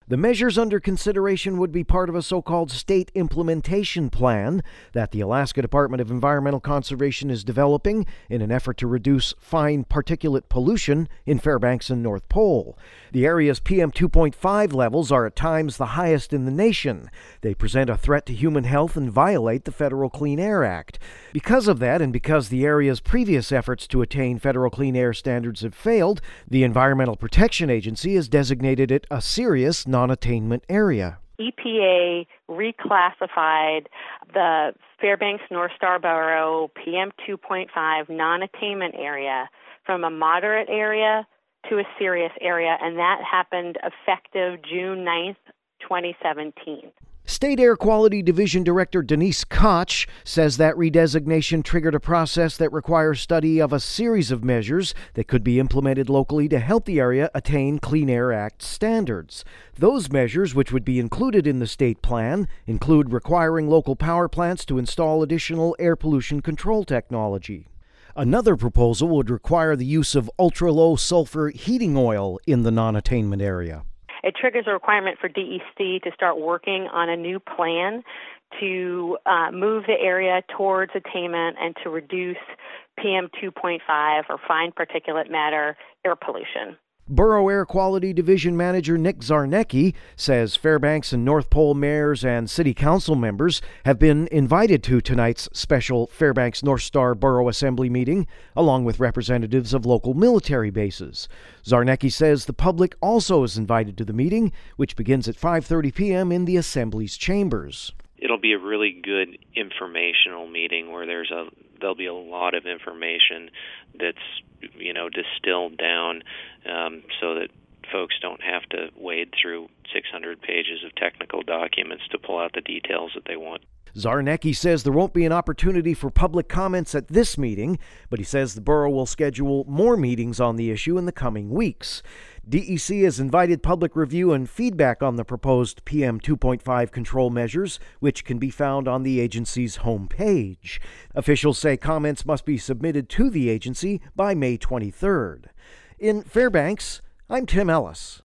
The measures under consideration would be part of a so-called state implementation plan that the Alaska Department of Environmental Conservation is developing in an effort to reduce fine particulate pollution in Fairbanks and North Pole. The area's PM 2.5 levels are at times the highest in the nation. They present a threat to human health and violate the Federal Clean Air Act. Because of that, and because the area's previous efforts to attain federal clean air standards have failed, the Environmental Protection Agency has designated it a serious non-attainment area. EPA reclassified the Fairbanks North Star Borough PM 2.5 non-attainment area from a moderate area to a serious area, and that happened effective June 9th, 2017. State Air Quality Division Director Denise Koch says that redesignation triggered a process that requires study of a series of measures that could be implemented locally to help the area attain Clean Air Act standards. Those measures, which would be included in the state plan, include requiring local power plants to install additional air pollution control technology. Another proposal would require the use of ultra-low sulfur heating oil in the non-attainment area. It triggers a requirement for DEC to start working on a new plan to move the area towards attainment and to reduce PM 2.5 or fine particulate matter air pollution. Borough Air Quality Division Manager Nick Zarnecki says Fairbanks and North Pole mayors and city council members have been invited to tonight's special Fairbanks North Star Borough Assembly meeting, along with representatives of local military bases. Zarnecki says the public also is invited to the meeting, which begins at 5:30 p.m. in the Assembly's chambers. It'll be a really good informational meeting where there'll be a lot of information that's distilled down so that folks don't have to wade through 600 pages of technical documents to pull out the details that they want. Zarnecki says there won't be an opportunity for public comments at this meeting, but he says the borough will schedule more meetings on the issue in the coming weeks. DEC has invited public review and feedback on the proposed PM 2.5 control measures, which can be found on the agency's homepage. Officials say comments must be submitted to the agency by May 23rd. In Fairbanks, I'm Tim Ellis.